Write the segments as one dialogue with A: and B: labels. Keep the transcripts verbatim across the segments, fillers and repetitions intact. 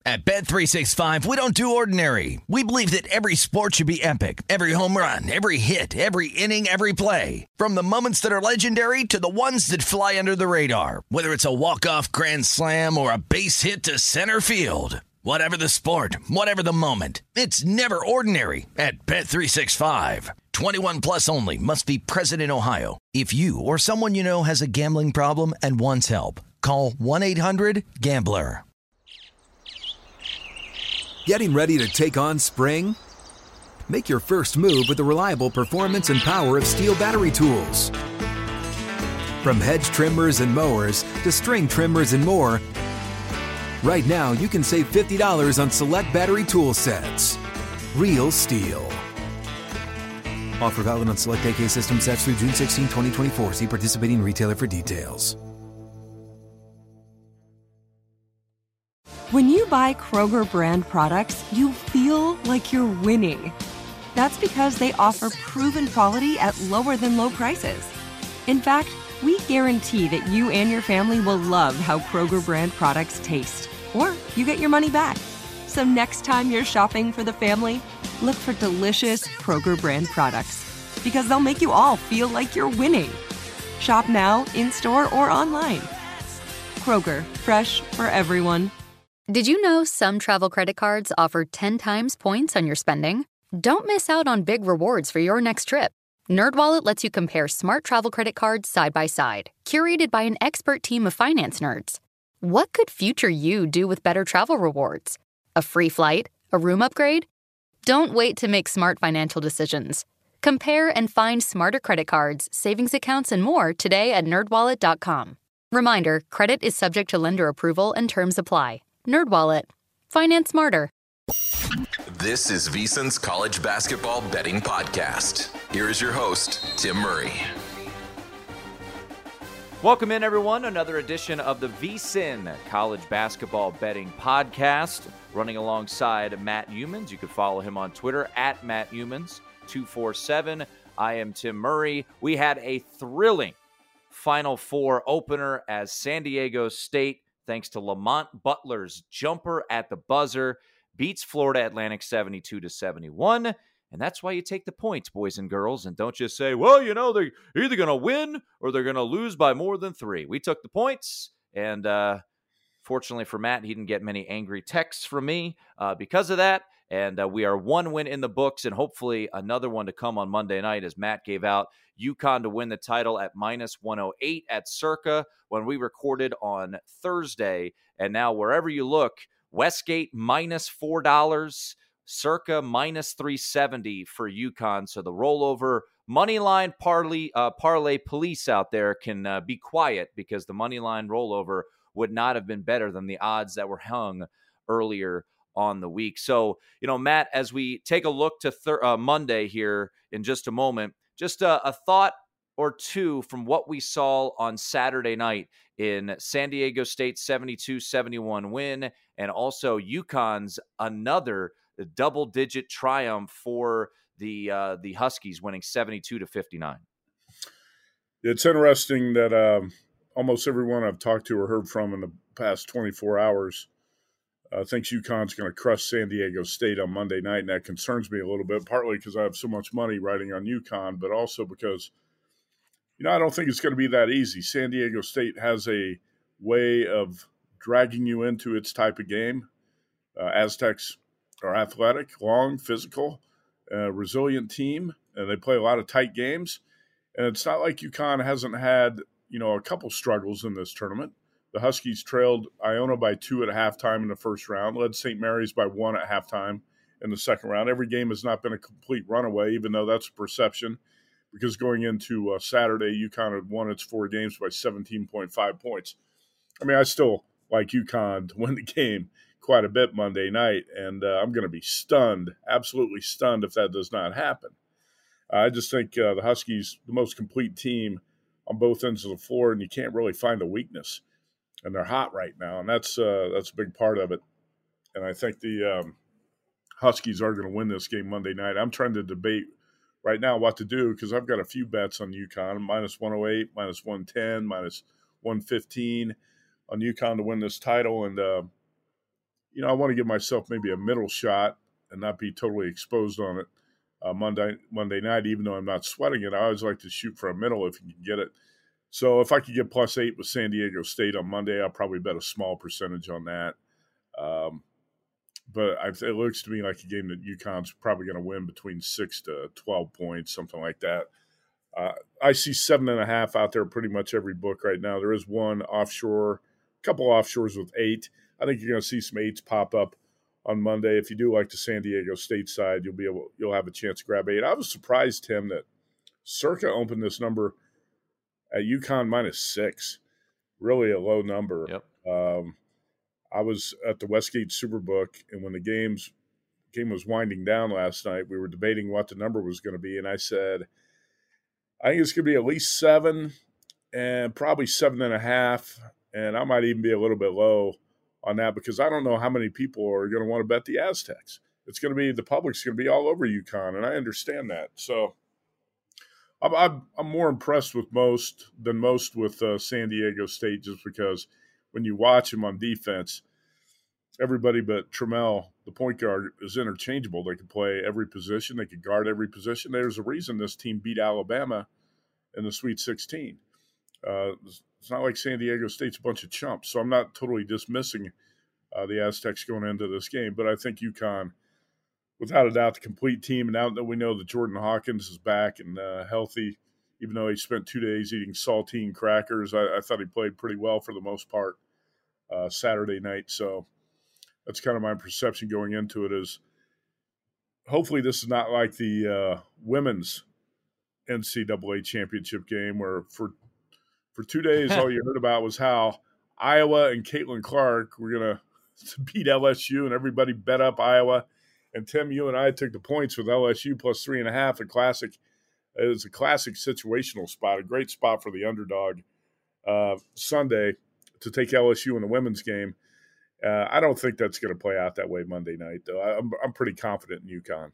A: At Bet three sixty-five, we don't do ordinary. We believe that every sport should be epic. Every home run, every hit, every inning, every play. From the moments that are legendary to the ones that fly under the radar. Whether it's a walk-off grand slam or a base hit to center field. Whatever the sport, whatever the moment. It's never ordinary at Bet three sixty-five. twenty-one plus only. Must be present in Ohio. If you or someone you know has a gambling problem and wants help, call one eight hundred gambler.
B: Getting ready to take on spring? Make your first move with the reliable performance and power of Steel battery tools. From hedge trimmers and mowers to string trimmers and more, right now you can save fifty dollars on select battery tool sets. Real Steel. Offer valid on select A K system sets through June sixteenth, twenty twenty-four. See participating retailer for details.
C: When you buy Kroger brand products, you feel like you're winning. That's because they offer proven quality at lower than low prices. In fact, we guarantee that you and your family will love how Kroger brand products taste, or you get your money back. So next time you're shopping for the family, look for delicious Kroger brand products, because they'll make you all feel like you're winning. Shop now, in-store, or online. Kroger, fresh for everyone.
D: Did you know some travel credit cards offer ten times points on your spending? Don't miss out on big rewards for your next trip. NerdWallet lets you compare smart travel credit cards side by side, curated by an expert team of finance nerds. What could future you do with better travel rewards? A free flight? A room upgrade? Don't wait to make smart financial decisions. Compare and find smarter credit cards, savings accounts, and more today at nerd wallet dot com. Reminder, credit is subject to lender approval and terms apply. NerdWallet. Finance smarter.
E: This is VSiN's College Basketball Betting Podcast. Here is your host, Tim Murray.
F: Welcome in, everyone. Another edition of the VSiN College Basketball Betting Podcast. Running alongside Matt Youmans. You can follow him on Twitter at Matt Youmans two four seven. I am Tim Murray. We had a thrilling Final Four opener as San Diego State, thanks to Lamont Butler's jumper at the buzzer, beats Florida Atlantic seventy-two to seventy-one. And that's why you take the points, boys and girls, and don't just say, well, you know, they're either going to win or they're going to lose by more than three. We took the points, and uh, fortunately for Matt, he didn't get many angry texts from me uh, because of that. And uh, we are one win in the books, and hopefully another one to come on Monday night, as Matt gave out UConn to win the title at minus one oh eight at Circa when we recorded on Thursday. And now wherever you look, Westgate minus four dollars, Circa minus three seventy for UConn. So the rollover money line parlay, uh, parlay police out there can uh, be quiet, because the money line rollover would not have been better than the odds that were hung earlier on the week. So, you know, Matt, as we take a look to thir- uh, Monday here in just a moment, just a, a thought or two from what we saw on Saturday night in San Diego State's seventy-two seventy-one win, and also UConn's another double-digit triumph for the uh, the Huskies, winning seventy-two to fifty-nine.
G: It's interesting that um, almost everyone I've talked to or heard from in the past twenty-four hours uh, thinks UConn's going to crush San Diego State on Monday night, and that concerns me a little bit, partly because I have so much money riding on UConn, but also because, you know, I don't think it's going to be that easy. San Diego State has a way of dragging you into its type of game. Uh, Aztecs are athletic, long, physical, uh, resilient team, and they play a lot of tight games. And it's not like UConn hasn't had, you know, a couple struggles in this tournament. The Huskies trailed Iona by two at halftime in the first round, led Saint Mary's by one at halftime in the second round. Every game has not been a complete runaway, even though that's a perception, because going into uh, Saturday, UConn had won its four games by seventeen point five points. I mean, I still like UConn to win the game quite a bit Monday night, and uh, I'm going to be stunned, absolutely stunned, if that does not happen. Uh, I just think uh, the Huskies, the most complete team on both ends of the floor, and you can't really find a weakness. And they're hot right now, and that's uh, that's a big part of it. And I think the um, Huskies are going to win this game Monday night. I'm trying to debate right now what to do, because I've got a few bets on UConn, minus one oh eight, minus one ten, minus one fifteen on UConn to win this title. And, uh, you know, I want to give myself maybe a middle shot and not be totally exposed on it uh, Monday Monday night, even though I'm not sweating it. I always like to shoot for a middle if you can get it. So if I could get plus eight with San Diego State on Monday, I'll probably bet a small percentage on that. Um, but I, it looks to me like a game that UConn's probably going to win between six to twelve points, something like that. Uh, I see seven and a half out there pretty much every book right now. There is one offshore, a couple offshores with eight. I think you're going to see some eights pop up on Monday. If you do like the San Diego State side, you'll be able, you'll have a chance to grab eight. I was surprised, Tim, that Circa opened this number at UConn minus six. Really a low number.
F: Yep.
G: Um, I was at the Westgate Superbook, and when the games game was winding down last night, we were debating what the number was going to be, and I said, I think it's going to be at least seven and probably seven and a half, and I might even be a little bit low on that because I don't know how many people are going to want to bet the Aztecs. It's going to be, the public's going to be all over UConn, and I understand that. So I'm, I'm, I'm more impressed with most than most with uh, San Diego State just because when you watch them on defense, everybody but Trammell, the point guard, is interchangeable. They can play every position. They can guard every position. There's a reason this team beat Alabama in the Sweet sixteen. Uh, it's not like San Diego State's a bunch of chumps, so I'm not totally dismissing uh, the Aztecs going into this game, but I think UConn, without a doubt, the complete team, and now that we know that Jordan Hawkins is back and uh, healthy, even though he spent two days eating saltine crackers, I, I thought he played pretty well for the most part uh, Saturday night, so that's kind of my perception going into it is hopefully this is not like the uh, women's N C double A championship game where for for two days all you heard about was how Iowa and Caitlin Clark were going to beat L S U and everybody bet up Iowa. And Tim, you and I took the points with L S U plus three and a half. A classic, it was a classic situational spot, a great spot for the underdog uh, Sunday to take L S U in the women's game. Uh, I don't think that's going to play out that way Monday night, though. I'm I'm pretty confident in UConn.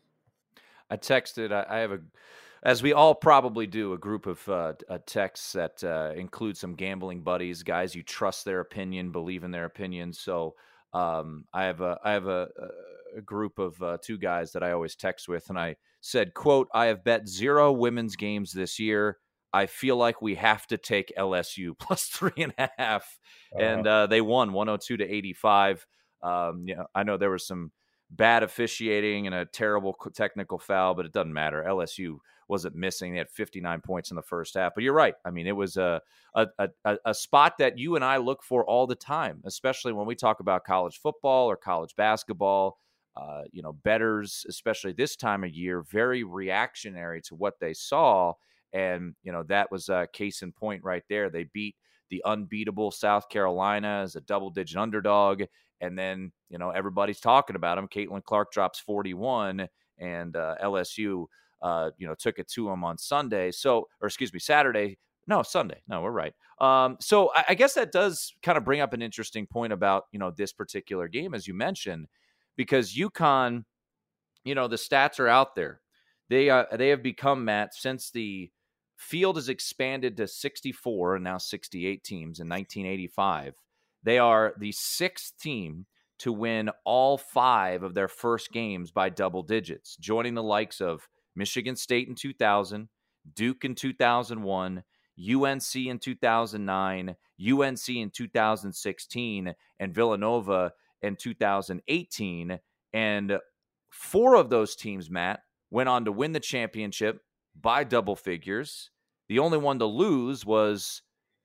F: I texted. I, I have a, as we all probably do, a group of uh, uh, texts that uh, include some gambling buddies, guys you trust their opinion, believe in their opinion. So um, I have a I have a, a group of uh, two guys that I always text with, and I said, "quote I have bet zero women's games this year. I feel like we have to take L S U plus three and a half." Uh-huh. And uh, they won one oh two to eighty-five. Um, you know, I know there was some bad officiating and a terrible technical foul, but it doesn't matter. L S U wasn't missing. They had fifty-nine points in the first half. But you're right. I mean, it was a, a, a, a spot that you and I look for all the time, especially when we talk about college football or college basketball. Uh, you know, bettors, especially this time of year, very reactionary to what they saw. And, you know, that was a case in point right there. They beat the unbeatable South Carolina as a double-digit underdog. And then, you know, everybody's talking about them. Caitlin Clark drops forty-one, and uh, L S U, uh, you know, took it to them on Sunday. So, or excuse me, Saturday. No, Sunday. No, we're right. Um, so I, I guess that does kind of bring up an interesting point about, you know, this particular game, as you mentioned, because UConn, you know, the stats are out there. They uh, they have become, Matt, since the field has expanded to sixty-four and now sixty-eight teams in nineteen eighty-five. They are the sixth team to win all five of their first games by double digits, joining the likes of Michigan State in two thousand, Duke in two thousand one, U N C in two thousand nine, U N C in two thousand sixteen, and Villanova in two thousand eighteen. And four of those teams, Matt, went on to win the championship by double figures. The only one to lose was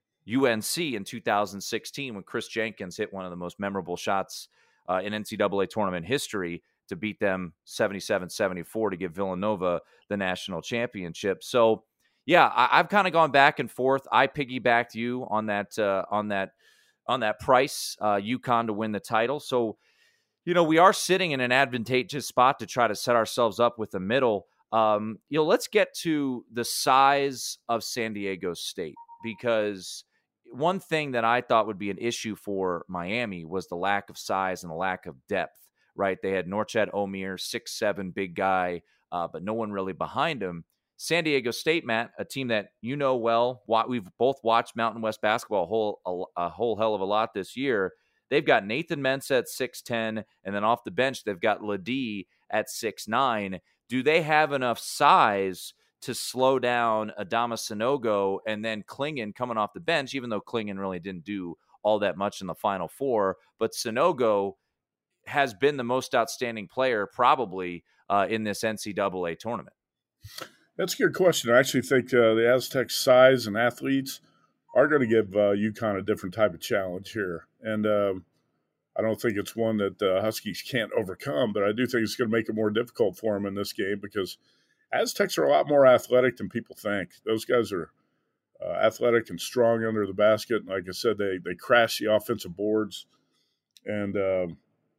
F: U N C in two thousand sixteen when Chris Jenkins hit one of the most memorable shots uh, in N C double A tournament history to beat them seventy-seven seventy-four to give Villanova the national championship. So, yeah, I, I've kind of gone back and forth. I piggybacked you on that uh, on that on that price, uh, UConn to win the title. So, you know, we are sitting in an advantageous spot to try to set ourselves up with the middle. Um, you know, let's get to the size of San Diego State, because one thing that I thought would be an issue for Miami was the lack of size and the lack of depth, right? They had Norchad Omier, six seven, big guy, uh, but no one really behind him. San Diego State, Matt, a team that you know well, we've both watched Mountain West basketball a whole, a, a whole hell of a lot this year. they've got Nathan Mensah at six ten, and then off the bench, they've got Ledee at six nine. Do they have enough size to slow down Adama Sanogo and then Klingon coming off the bench, even though Klingon really didn't do all that much in the Final Four? But Sanogo has been the most outstanding player probably uh, in this N C double A tournament.
G: That's a good question. I actually think uh, the Aztecs' size and athletes are going to give uh, UConn a different type of challenge here. And um, I don't think it's one that the uh, Huskies can't overcome, but I do think it's going to make it more difficult for them in this game because Aztecs are a lot more athletic than people think. Those guys are uh, athletic and strong under the basket. And like I said, they they crash the offensive boards, and um,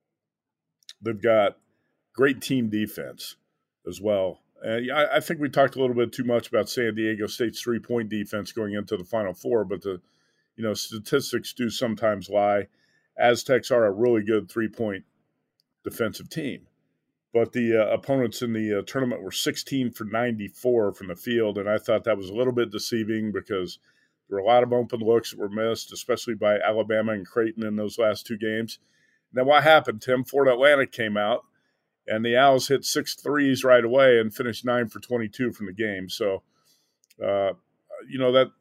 G: they've got great team defense as well. And yeah, I, I think we talked a little bit too much about San Diego State's three-point defense going into the Final Four, but the you know statistics do sometimes lie. Aztecs are a really good three-point defensive team. But the uh, opponents in the uh, tournament were sixteen for ninety-four from the field, and I thought that was a little bit deceiving because there were a lot of open looks that were missed, especially by Alabama and Creighton in those last two games. Now, what happened, Tim? Florida Atlantic came out, and the Owls hit six threes right away and finished nine for twenty-two from the game. So, uh, you know, that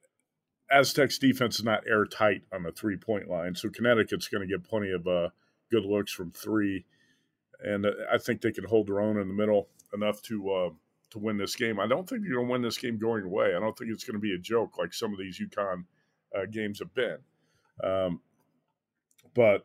G: Aztecs defense is not airtight on the three-point line, so Connecticut's going to get plenty of uh, good looks from three. And I think they can hold their own in the middle enough to uh, to win this game. I don't think you're going to win this game going away. I don't think it's going to be a joke like some of these UConn uh, games have been. Um, but,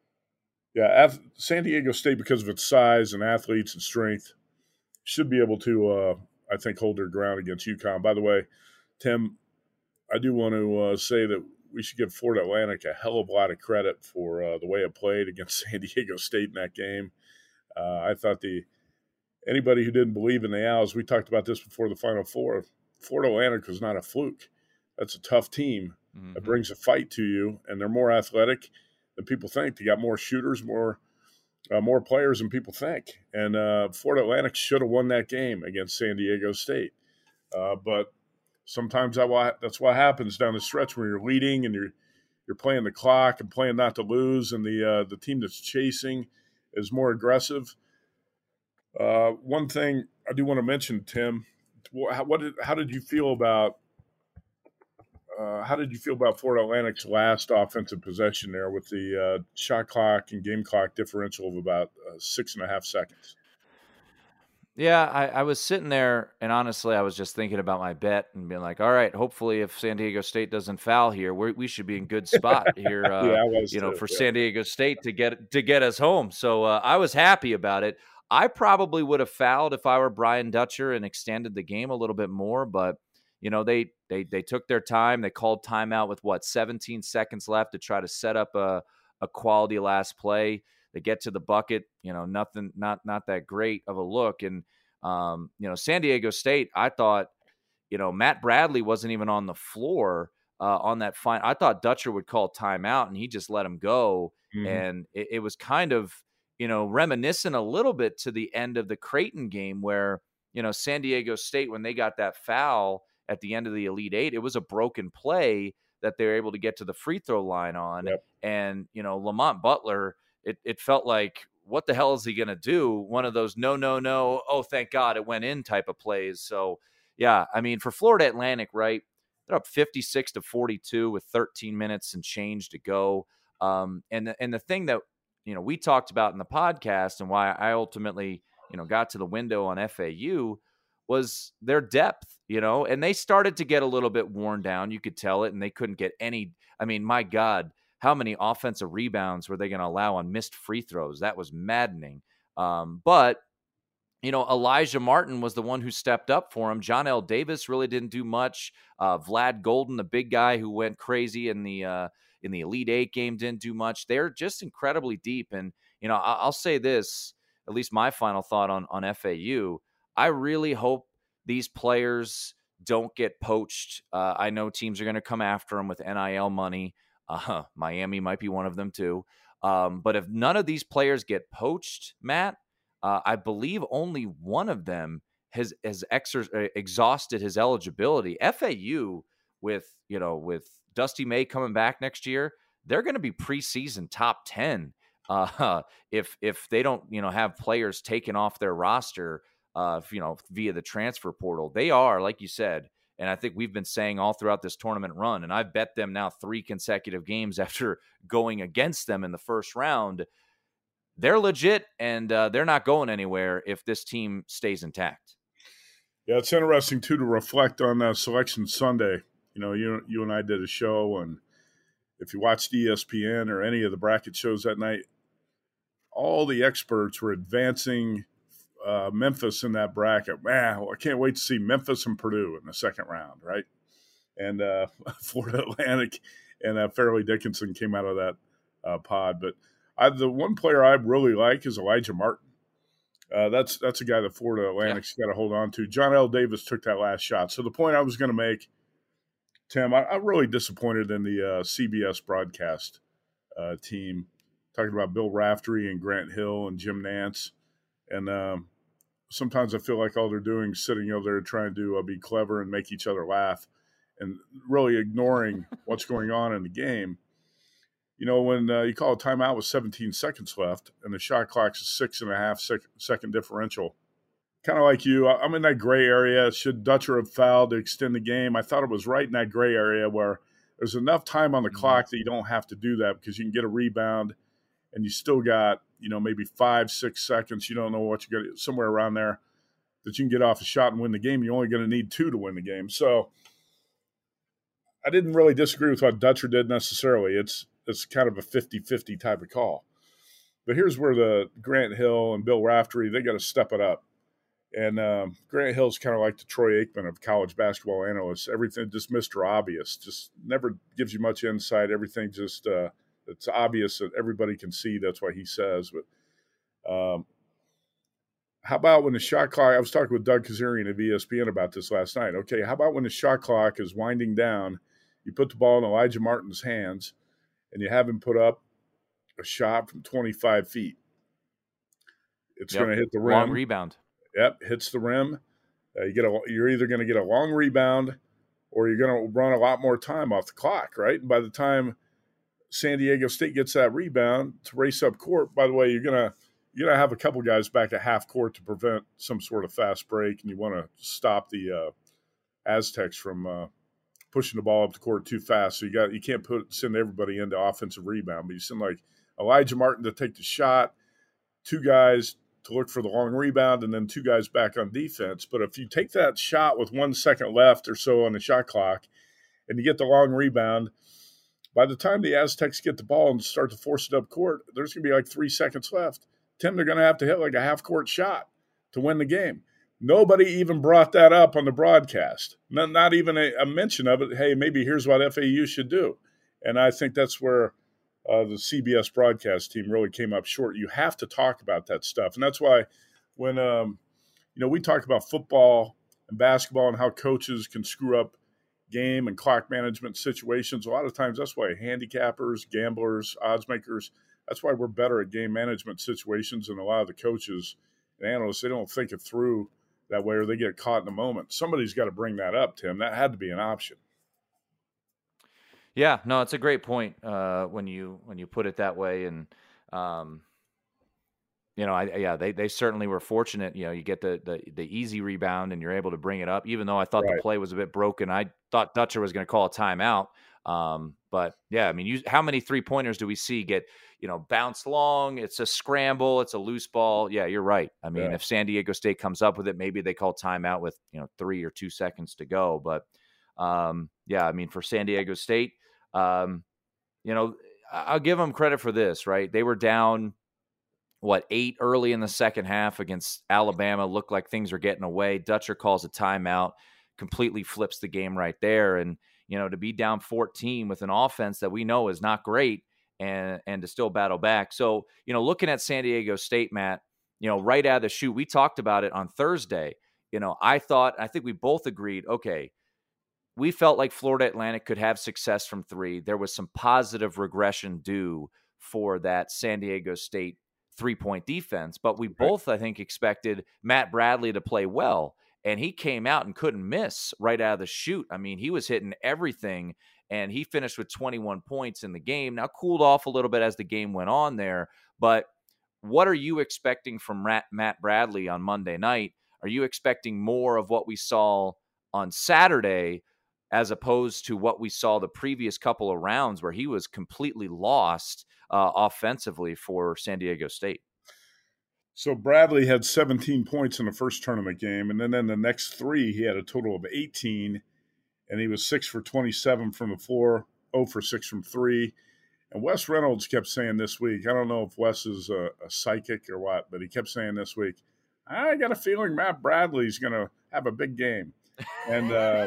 G: yeah, San Diego State, because of its size and athletes and strength, should be able to, uh, I think, hold their ground against UConn. By the way, Tim, I do want to uh, say that we should give Florida Atlantic a hell of a lot of credit for uh, the way it played against San Diego State in that game. Uh, I thought the anybody who didn't believe in the Owls, we talked about this before the Final Four, Florida Atlantic was not a fluke. That's a tough team mm-hmm. that brings a fight to you, and they're more athletic than people think. They got more shooters, more uh, more players than people think. And uh, Florida Atlantic should have won that game against San Diego State. Uh, but sometimes that, that's what happens down the stretch when you're leading and you're you're playing the clock and playing not to lose, and the uh, the team that's chasing is more aggressive. Uh, one thing I do want to mention, Tim, how, what did, how did you feel about uh, how did you feel about Florida Atlantic's last offensive possession there with the uh, shot clock and game clock differential of about uh, six and a half seconds?
F: Yeah, I, I was sitting there, and honestly, I was just thinking about my bet and being like, all right, hopefully if San Diego State doesn't foul here, we're, we should be in good spot here, uh, yeah, you know, too, for yeah. San Diego State to get to get us home. So uh, I was happy about it. I probably would have fouled if I were Brian Dutcher and extended the game a little bit more, but, you know, they they they took their time. They called timeout with, what, seventeen seconds left to try to set up a, a quality last play. They get to the bucket, you know, nothing, not not that great of a look. And, um, you know, San Diego State, I thought, you know, Matt Bradley wasn't even on the floor uh, on that fine. I thought Dutcher would call timeout, and he just let him go. Mm-hmm. And it, it was kind of, you know, reminiscent a little bit to the end of the Creighton game where, you know, San Diego State, when they got that foul at the end of the Elite Eight, it was a broken play that they were able to get to the free throw line on. Yep. And, you know, Lamont Butler, It it felt like, what the hell is he going to do? One of those no, no, no, oh, thank God it went in type of plays. So, yeah, I mean, for Florida Atlantic, right, they're up fifty-six to forty-two with thirteen minutes and change to go. Um, and, the, and the thing that, you know, we talked about in the podcast and why I ultimately, you know, got to the window on F A U was their depth, you know, and they started to get a little bit worn down. You could tell it, and they couldn't get any. I mean, my God. How many offensive rebounds were they going to allow on missed free throws? That was maddening. Um, but, you know, Elijah Martin was the one who stepped up for him. John L. Davis really didn't do much. Uh, Vlad Golden, the big guy who went crazy in the uh, in the Elite Eight game, didn't do much. They're just incredibly deep. And, you know, I- I'll say this, at least my final thought on, on F A U. I really hope these players don't get poached. Uh, I know teams are going to come after them with N I L money. Uh, Miami might be one of them too. Um, but if none of these players get poached, Matt, uh, I believe only one of them has has exer- exhausted his eligibility. F A U with you know with Dusty May coming back next year, they're going to be preseason top ten uh, if if they don't, you know, have players taken off their roster, uh, you know, via the transfer portal. They are, like you said, and I think we've been saying all throughout this tournament run, and I've bet them now three consecutive games after going against them in the first round. They're legit, and uh, they're not going anywhere if this team stays intact.
G: Yeah, it's interesting, too, to reflect on uh, Selection Sunday. You know, you you and I did a show, and if you watched E S P N or any of the bracket shows that night, all the experts were advancing uh, Memphis in that bracket. Man, well, I can't wait to see Memphis and Purdue in the second round, right? And uh, Florida Atlantic and uh, Fairleigh Dickinson came out of that uh, pod. But I, the one player I really like is Elijah Martin. Uh, that's that's a guy that Florida Atlantic's yeah. got to hold on to. John L. Davis took that last shot. So the point I was going to make, Tim, I, I'm really disappointed in the uh, C B S broadcast uh, team, talking about Bill Raftery and Grant Hill and Jim Nantz. And um, sometimes I feel like all they're doing is sitting over there trying to uh, be clever and make each other laugh and really ignoring what's going on in the game. You know, when uh, you call a timeout with seventeen seconds left and the shot clock's a six and a half sec- second differential, kind of like you, I'm in that gray area. Should Dutcher have fouled to extend the game? I thought it was right in that gray area where there's enough time on the mm-hmm. clock that you don't have to do that because you can get a rebound and you still got, you know, maybe five, six seconds. You don't know what you're going to, somewhere around there that you can get off a shot and win the game. You're only going to need two to win the game. So I didn't really disagree with what Dutcher did necessarily. It's, It's kind of a fifty-fifty type of call. But here's where the Grant Hill and Bill Raftery, they got to step it up. And um, Grant Hill's kind of like the Troy Aikman of college basketball analysts. Everything just Mister Obvious, just never gives you much insight. Everything just uh, it's obvious that everybody can see. That's what he says. But um, how about when the shot clock – I was talking with Doug Kazarian of E S P N about this last night. Okay, how about when the shot clock is winding down, you put the ball in Elijah Martin's hands – and you have him put up a shot from twenty-five feet. It's yep. going to hit the rim.
F: Long rebound.
G: Yep, hits the rim. Uh, you get a, you're either going to get a long rebound or you're going to run a lot more time off the clock, right? And by the time San Diego State gets that rebound to race up court, by the way, you're going to you're going to have a couple guys back at half court to prevent some sort of fast break, and you want to stop the uh, Aztecs from uh, – pushing the ball up the court too fast. So you got you can't put send everybody into offensive rebound, but you send like Elijah Martin to take the shot, two guys to look for the long rebound, and then two guys back on defense. But if you take that shot with one second left or so on the shot clock and you get the long rebound, by the time the Aztecs get the ball and start to force it up court, there's going to be like three seconds left. Tim, they're going to have to hit like a half-court shot to win the game. Nobody even brought that up on the broadcast. Not, not even a, a mention of it. Hey, maybe here's what F A U should do. And I think that's where uh, the C B S broadcast team really came up short. You have to talk about that stuff. And that's why when, um, you know, we talk about football and basketball and how coaches can screw up game and clock management situations, a lot of times that's why handicappers, gamblers, odds makers, that's why we're better at game management situations than a lot of the coaches and analysts. They don't think it through that way, or they get caught in the moment. Somebody's got to bring that up, Tim. That had to be an option.
F: Yeah, no, it's a great point uh, when you when you put it that way. And um, you know, I, yeah, they they certainly were fortunate. You know, you get the, the the easy rebound and you're able to bring it up. Even though I thought right. the play was a bit broken, I thought Dutcher was going to call a timeout. Um, but yeah, I mean, you, how many three pointers do we see get, you know, bounced long? It's a scramble. It's a loose ball. Yeah, you're right. I mean, yeah. if San Diego State comes up with it, maybe they call timeout with, you know, three or two seconds to go. But um, yeah, I mean, for San Diego State, um, you know, I'll give them credit for this, right? They were down, what, eight early in the second half against Alabama. Looked like things were getting away. Dutcher calls a timeout, completely flips the game right there. And, you know, to be down fourteen with an offense that we know is not great and and to still battle back. So, you know, looking at San Diego State, Matt, you know, right out of the chute, we talked about it on Thursday. You know, I thought, I think we both agreed, okay, we felt like Florida Atlantic could have success from three. There was some positive regression due for that San Diego State three-point defense, but we both, I think, expected Matt Bradley to play well. And he came out and couldn't miss right out of the chute. I mean, he was hitting everything and he finished with twenty-one points in the game. Now cooled off a little bit as the game went on there, but what are you expecting from Matt Bradley on Monday night? Are you expecting more of what we saw on Saturday as opposed to what we saw the previous couple of rounds where he was completely lost uh, offensively for San Diego State?
G: So Bradley had seventeen points in the first tournament game, and then in the next three, he had a total of eighteen, and he was six for twenty-seven from the floor, zero for six from three. And Wes Reynolds kept saying this week, I don't know if Wes is a, a psychic or what, but he kept saying this week, I got a feeling Matt Bradley's going to have a big game. And uh,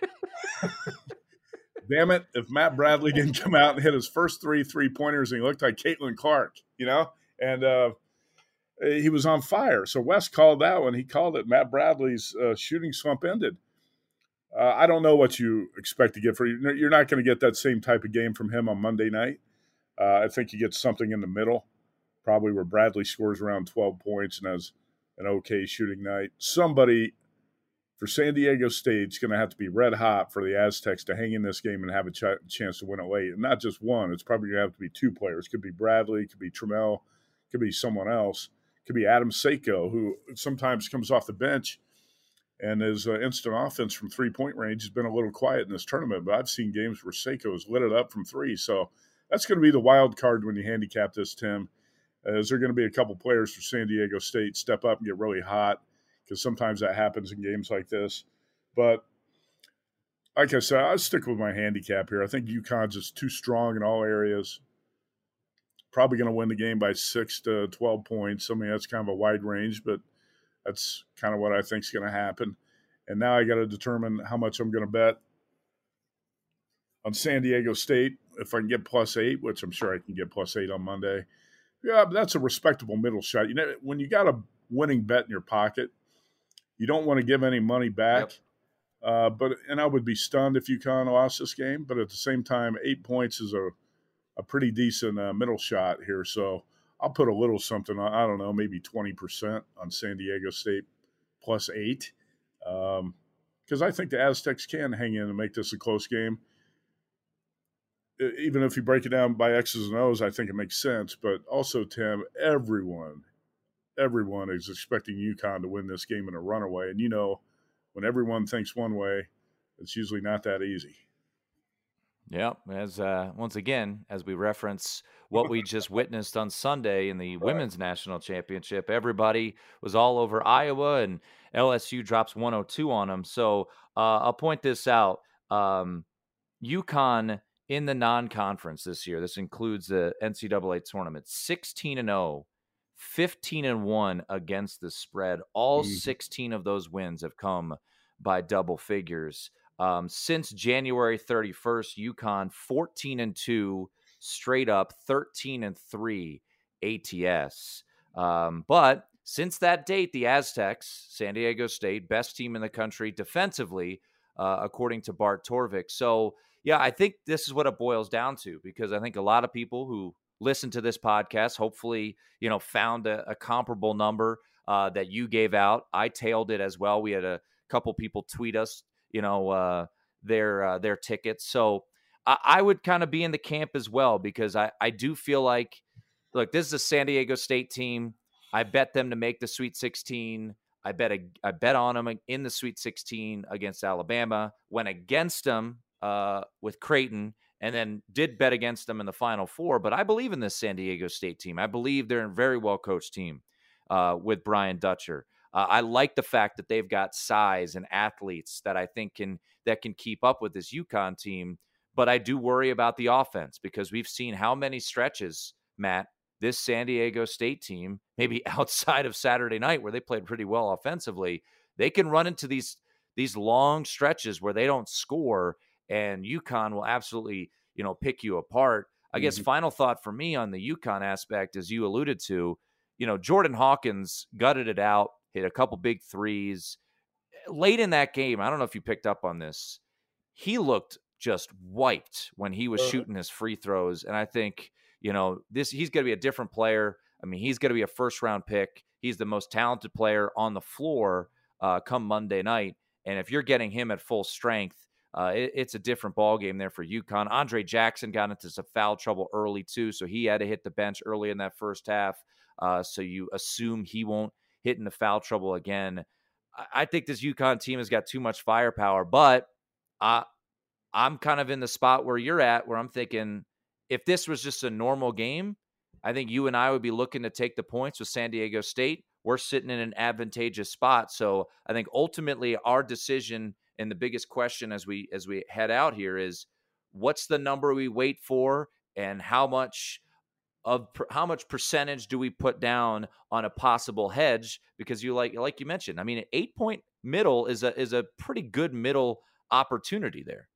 G: damn it, if Matt Bradley didn't come out and hit his first three three-pointers and he looked like Caitlin Clark, you know, and uh, he was on fire. So Wes called that one. He called it Matt Bradley's uh, shooting slump ended. Uh, I don't know what you expect to get for you. You're not going to get that same type of game from him on Monday night. Uh, I think you get something in the middle, probably where Bradley scores around twelve points and has an okay shooting night. Somebody for San Diego State is going to have to be red hot for the Aztecs to hang in this game and have a ch- chance to win it late. And not just one. It's probably going to have to be two players. It could be Bradley, it could be Trammell, it could be someone else. It could be Adam Seiko, who sometimes comes off the bench and his uh, instant offense from three-point range has been a little quiet in this tournament. But I've seen games where Seiko has lit it up from three. So that's going to be the wild card when you handicap this, Tim. Uh, is there going to be a couple players for San Diego State step up and get really hot? Because sometimes that happens in games like this. But like I said, I'll stick with my handicap here. I think UConn's just too strong in all areas. Probably going to win the game by six to twelve points. I mean, that's kind of a wide range, but that's kind of what I think is going to happen. And now I got to determine how much I'm going to bet on San Diego State. If I can get plus eight, which I'm sure I can get plus eight on Monday. Yeah, but that's a respectable middle shot. You know, when you got a winning bet in your pocket, you don't want to give any money back. Yep. Uh, but and I would be stunned if UConn lost this game. But at the same time, eight points is a a pretty decent uh, middle shot here. So I'll put a little something on, I don't know, maybe twenty percent on San Diego State plus eight. Because um, I think the Aztecs can hang in and make this a close game. Even if you break it down by X's and O's, I think it makes sense. But also, Tim, everyone, everyone is expecting UConn to win this game in a runaway. And, you know, when everyone thinks one way, it's usually not that easy.
F: Yeah, as uh, once again, as we reference what we just witnessed on Sunday in the Women's National Championship, everybody was all over Iowa, and L S U drops one oh two on them. So uh, I'll point this out. Um, UConn in the non-conference this year, this includes the N C double A tournament, sixteen and oh, fifteen and one against the spread. All mm-hmm. sixteen of those wins have come by double figures. Um, since January thirty-first, UConn fourteen and two straight up, thirteen and three A T S. Um, but since that date, the Aztecs, San Diego State, best team in the country defensively, uh, according to Bart Torvik. So, yeah, I think this is what it boils down to, because I think a lot of people who listen to this podcast, hopefully, you know, found a, a comparable number uh, that you gave out. I tailed it as well. We had a couple people tweet us, you know, uh, their uh, their tickets. So I, I would kind of be in the camp as well, because I, I do feel like, look, this is a San Diego State team. I bet them to make the Sweet sixteen. I bet a, I bet on them in the Sweet sixteen against Alabama. Went against them uh, with Creighton, and then did bet against them in the Final Four. But I believe in this San Diego State team. I believe they're a very well-coached team uh, with Brian Dutcher. Uh, I like the fact that they've got size and athletes that I think can that can keep up with this UConn team. But I do worry about the offense, because we've seen how many stretches, Matt, this San Diego State team, maybe outside of Saturday night where they played pretty well offensively, they can run into these these long stretches where they don't score, and UConn will absolutely, you know, pick you apart. I mm-hmm. guess final thought for me on the UConn aspect, as you alluded to, you know, Jordan Hawkins gutted it out, hit a couple big threes. Late in that game, I don't know if you picked up on this, he looked just wiped when he was uh-huh. shooting his free throws. And I think, you know, this he's going to be a different player. I mean, he's going to be a first-round pick. He's the most talented player on the floor uh, come Monday night. And if you're getting him at full strength, uh, it, it's a different ball game there for UConn. Andre Jackson got into some foul trouble early too, so he had to hit the bench early in that first half. Uh, so you assume he won't hit in the foul trouble again. I, I think this UConn team has got too much firepower, but I, I'm kind of in the spot where you're at, where I'm thinking if this was just a normal game, I think you and I would be looking to take the points with San Diego State. We're sitting in an advantageous spot. So I think ultimately our decision and the biggest question as we as we head out here is what's the number we wait for and how much of how much percentage do we put down on a possible hedge? Because you like like you mentioned, I mean, an eight point middle is a is a pretty good middle opportunity there.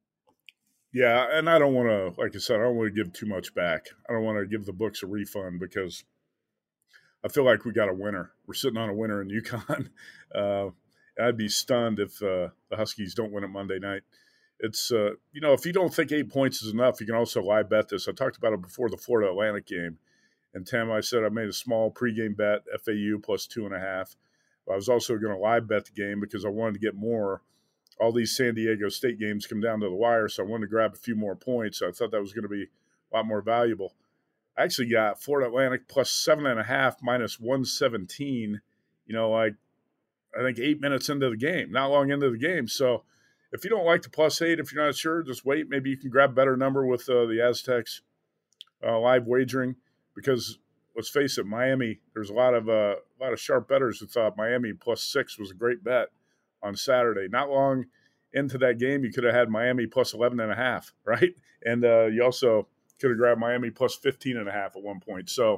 G: Yeah, and I don't want to, like I said, I don't want to give too much back. I don't want to give the books a refund because I feel like we got a winner. We're sitting on a winner in UConn. Uh, I'd be stunned if uh, the Huskies don't win it Monday night. It's, uh, you know, if you don't think eight points is enough, you can also live bet this. I talked about it before the Florida Atlantic game. And Tim, I said I made a small pregame bet, F A U plus two and a half. I was also going to live bet the game because I wanted to get more. All these San Diego State games come down to the wire, so I wanted to grab a few more points. So I thought that was going to be a lot more valuable. I actually got Florida Atlantic plus seven and a half minus one seventeen, you know, like I think eight minutes into the game, not long into the game. So if you don't like the plus eight, if you're not sure, just wait. Maybe you can grab a better number with uh, the Aztecs uh, live wagering because let's face it, Miami, there's a lot of uh, a lot of sharp bettors who thought Miami plus six was a great bet on Saturday. Not long into that game, you could have had Miami plus eleven and a half, right? And uh, you also could have grabbed Miami plus fifteen and a half at one point. So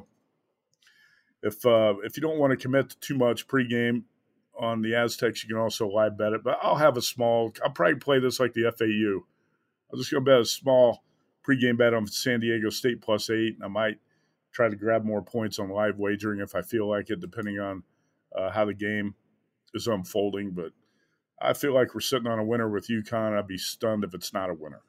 G: if uh, if you don't want to commit to too much pregame on the Aztecs, you can also live bet it. But I'll have a small – I'll probably play this like the F A U. I'm just going to bet a small pregame bet on San Diego State plus eight, and I might try to grab more points on live wagering if I feel like it, depending on uh, how the game is unfolding. But I feel like we're sitting on a winner with UConn. I'd be stunned if it's not a winner.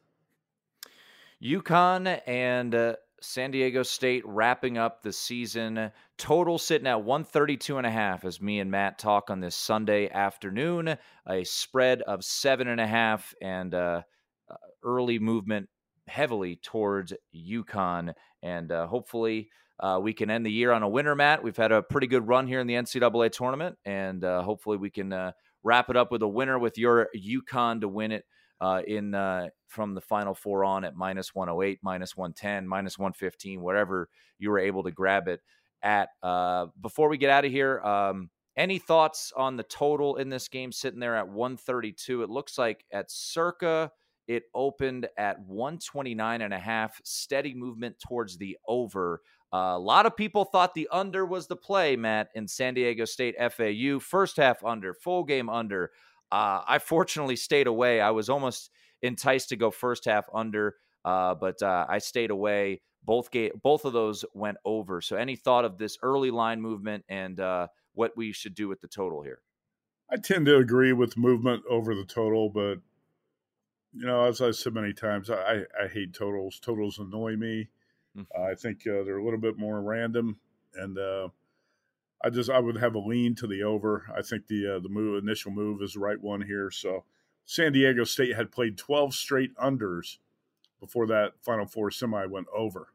F: UConn and uh, San Diego State wrapping up the season. Total sitting at one thirty-two and a half as me and Matt talk on this Sunday afternoon. A spread of seven and a half and uh, early movement heavily towards UConn. And uh, hopefully uh, we can end the year on a winner, Matt. We've had a pretty good run here in the N C double A tournament, and uh, hopefully we can uh, wrap it up with a winner with your UConn to win it uh, in uh, from the Final Four on at minus one oh eight, minus one ten, minus one fifteen, wherever you were able to grab it at. Uh, before we get out of here, um, any thoughts on the total in this game sitting there at one thirty-two? It looks like at circa it opened at one twenty-nine and a half, steady movement towards the over. Uh, a lot of people thought the under was the play, Matt, in San Diego State F A U. First half under, full game under. Uh, I fortunately stayed away. I was almost enticed to go first half under, uh, but uh, I stayed away. Both ga- both of those went over. So any thought of this early line movement and uh, what we should do with the total here?
G: I tend to agree with movement over the total, but, you know, as I've said many times, I, I hate totals. Totals annoy me. Uh, I think uh, they're a little bit more random, and uh, I just I would have a lean to the over. I think the uh, the move initial move is the right one here. So San Diego State had played twelve straight unders before that Final Four semi went over.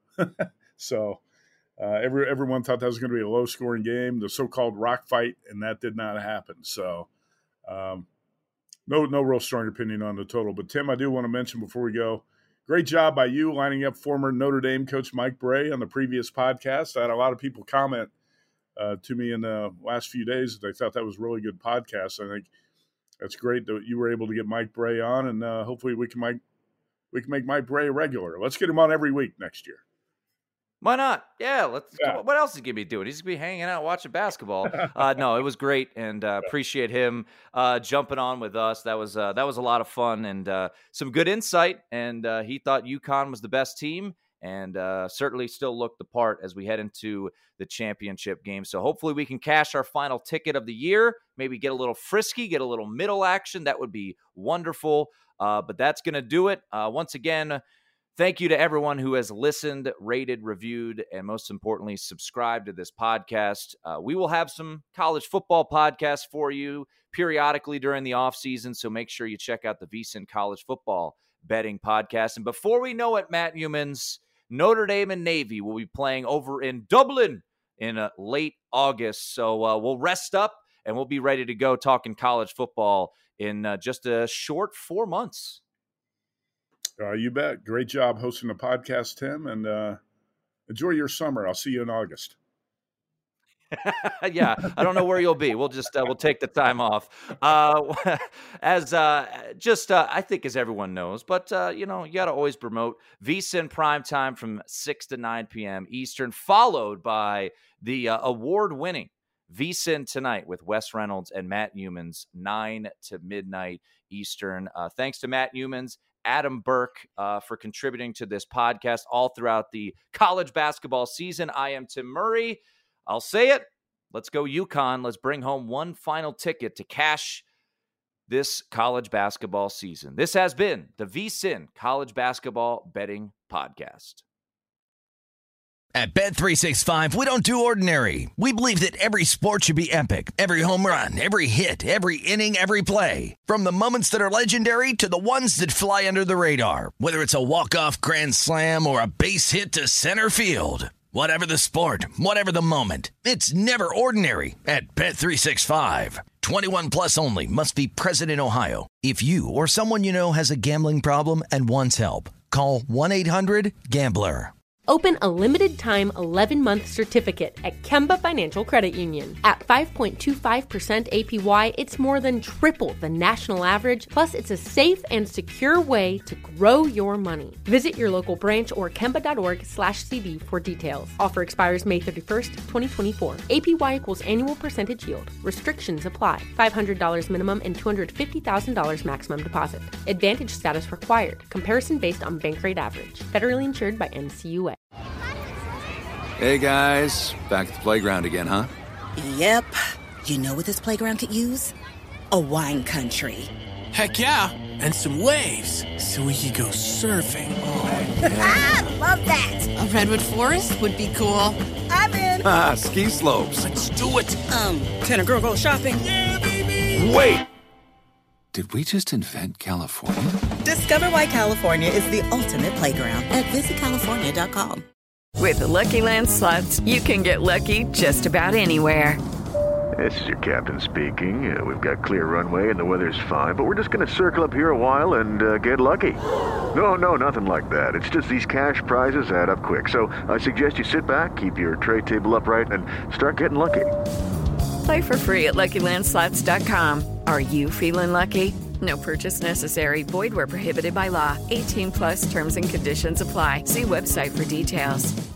G: so uh, every everyone thought that was going to be a low scoring game, the so-called rock fight, and that did not happen. So um, no no real strong opinion on the total. But Tim, I do want to mention before we go. Great job by you lining up former Notre Dame coach Mike Brey on the previous podcast. I had a lot of people comment uh, to me in the last few days that they thought that was a really good podcast. I think that's great that you were able to get Mike Brey on, and uh, hopefully we can make we can make Mike Brey a regular. Let's get him on every week next year.
F: Why not? Yeah, let's.
G: Yeah.
F: What else is he going to be doing? He's going to be hanging out watching basketball. Uh, no, it was great, and uh, appreciate him uh, jumping on with us. That was uh, that was a lot of fun and uh, some good insight. And uh, he thought UConn was the best team, and uh, certainly still looked the part as we head into the championship game. So hopefully we can cash our final ticket of the year. Maybe get a little frisky, get a little middle action. That would be wonderful. Uh, but that's going to do it. Uh, once again. Thank you to everyone who has listened, rated, reviewed, and most importantly, subscribed to this podcast. Uh, we will have some college football podcasts for you periodically during the offseason, so make sure you check out the VSiN College Football Betting Podcast. And before we know it, Matt Youmans, Notre Dame and Navy will be playing over in Dublin in uh, late August. So uh, we'll rest up and we'll be ready to go talking college football in uh, just a short four months.
G: Uh, you bet. Great job hosting the podcast, Tim, and uh, enjoy your summer. I'll see you in August.
F: Yeah, I don't know where you'll be. We'll just uh, we'll take the time off. Uh, as uh, just uh, I think as everyone knows, but uh, you know you got to always promote VSiN Primetime from six to nine p.m. Eastern, followed by the uh, award-winning VSiN Tonight with Wes Reynolds and Matt Youmans, nine to midnight Eastern. Uh, thanks to Matt Youmans, Adam Burke uh, for contributing to this podcast all throughout the college basketball season. I am Tim Murray. I'll say it. Let's go UConn. Let's bring home one final ticket to cash this college basketball season. This has been the VSiN College Basketball Betting Podcast.
A: At Bet three sixty-five, we don't do ordinary. We believe that every sport should be epic. Every home run, every hit, every inning, every play. From the moments that are legendary to the ones that fly under the radar. Whether it's a walk-off grand slam or a base hit to center field. Whatever the sport, whatever the moment, it's never ordinary at Bet three sixty-five. twenty-one plus only. Must be present in Ohio. If you or someone you know has a gambling problem and wants help, call one eight hundred gambler.
H: Open a limited-time eleven-month certificate at Kemba Financial Credit Union. At five point two five percent A P Y, it's more than triple the national average, plus it's a safe and secure way to grow your money. Visit your local branch or kemba.org slash CD for details. Offer expires May thirty-first, twenty twenty-four. A P Y equals annual percentage yield. Restrictions apply. five hundred dollars minimum and two hundred fifty thousand dollars maximum deposit. Advantage status required. Comparison based on bank rate average. Federally insured by N C U A.
I: Hey guys, back at the playground again, huh?
J: Yep. You know what this playground could use? A wine country.
K: Heck yeah, and some waves so we could go surfing.
J: Oh, yeah. Ah, love that.
L: A redwood forest would be cool.
J: I'm in.
I: Ah, ski slopes.
K: Let's do it.
J: Um, can a girl go shopping?
K: Yeah, baby.
I: Wait. Did we just invent California?
J: Discover why California is the ultimate playground at visit california dot com.
M: With the Lucky Land Slots, you can get lucky just about anywhere.
N: This is your captain speaking. Uh, we've got clear runway and the weather's fine, but we're just going to circle up here a while and uh, get lucky. No, no, nothing like that. It's just these cash prizes add up quick. So I suggest you sit back, keep your tray table upright, and start getting lucky.
M: Play for free at lucky land slots dot com. Are you feeling lucky? No purchase necessary. Void where prohibited by law. eighteen plus terms and conditions apply. See website for details.